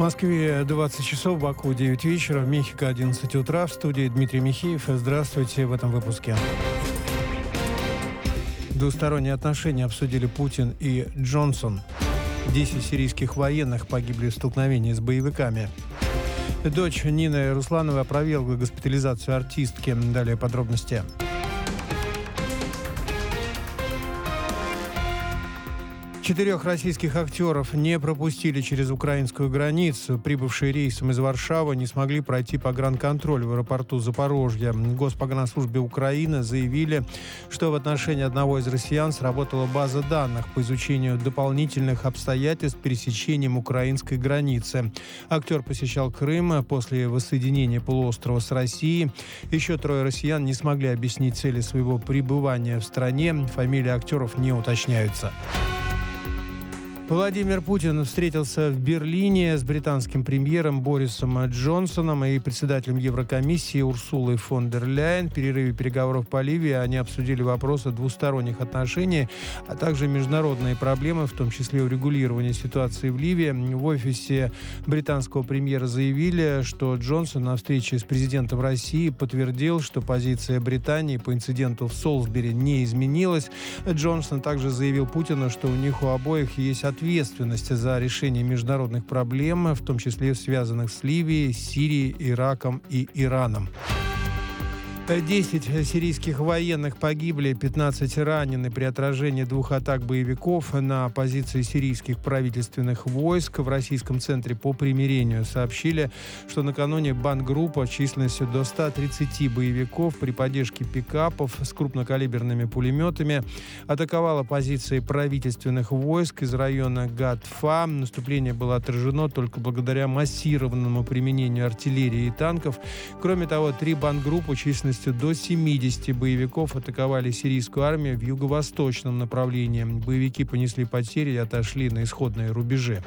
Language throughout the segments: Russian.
Москве 20 часов, в Баку 9 вечера, в Мехико 11 утра. В студии Дмитрий Михеев. Здравствуйте в этом выпуске. Двусторонние отношения обсудили Путин и Джонсон. 10 сирийских военных погибли в столкновении с боевиками. Дочь Нины Руслановой опровергла госпитализацию артистки. Далее подробности. 4 российских актеров не пропустили через украинскую границу. Прибывшие рейсом из Варшавы не смогли пройти погранконтроль в аэропорту Запорожья. В Госпогранслужбе Украины заявили, что в отношении одного из россиян сработала база данных по изучению дополнительных обстоятельств пересечением украинской границы. Актер посещал Крым после воссоединения полуострова с Россией. Еще 3 россиян не смогли объяснить цели своего пребывания в стране. Фамилии актеров не уточняются. Владимир Путин встретился в Берлине с британским премьером Борисом Джонсоном и председателем Еврокомиссии Урсулой фон дер Ляйен. В перерыве переговоров по Ливии они обсудили вопросы двусторонних отношений, а также международные проблемы, в том числе урегулирование ситуации в Ливии. В офисе британского премьера заявили, что Джонсон на встрече с президентом России подтвердил, что позиция Британии по инциденту в Солсбери не изменилась. Джонсон также заявил Путину, что у них у обоих есть ответственность за решение международных проблем, в том числе связанных с Ливией, Сирией, Ираком и Ираном. 10 сирийских военных погибли, 15 ранены при отражении 2 атак боевиков на позиции сирийских правительственных войск. В Российском центре по примирению сообщили, что накануне бандгруппа численностью до 130 боевиков при поддержке пикапов с крупнокалиберными пулеметами атаковала позиции правительственных войск из района Гатфа. Наступление было отражено только благодаря массированному применению артиллерии и танков. Кроме того, 3 бандгруппы численностью до 70 боевиков атаковали сирийскую армию в юго-восточном направлении. Боевики понесли потери и отошли на исходные рубежи.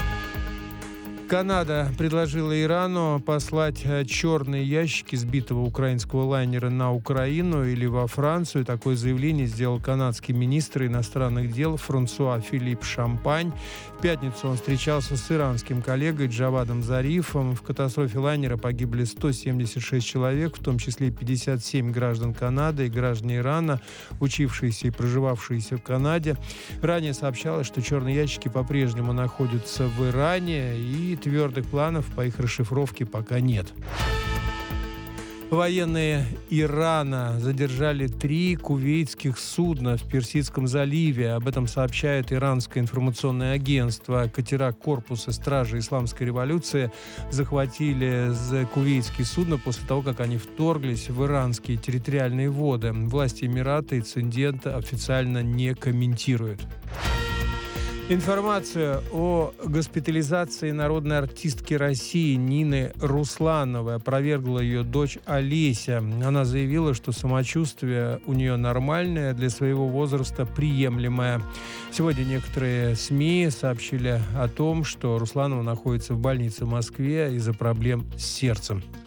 Канада предложила Ирану послать черные ящики сбитого украинского лайнера на Украину или во Францию. Такое заявление сделал канадский министр иностранных дел Франсуа Филипп Шампань. В пятницу он встречался с иранским коллегой Джавадом Зарифом. В катастрофе лайнера погибли 176 человек, в том числе 57 граждан Канады и граждане Ирана, учившиеся и проживавшиеся в Канаде. Ранее сообщалось, что черные ящики по-прежнему находятся в Иране, и твердых планов по их расшифровке пока нет. Военные Ирана задержали 3 кувейтских судна в Персидском заливе. Об этом сообщает иранское информационное агентство. Катера корпуса стражи исламской революции захватили кувейтские судна после того, как они вторглись в иранские территориальные воды. Власти Эмирата инцидент официально не комментируют. Информацию о госпитализации народной артистки России Нины Руслановой опровергла ее дочь Олеся. Она заявила, что самочувствие у нее нормальное, для своего возраста приемлемое. Сегодня некоторые СМИ сообщили о том, что Русланова находится в больнице в Москве из-за проблем с сердцем.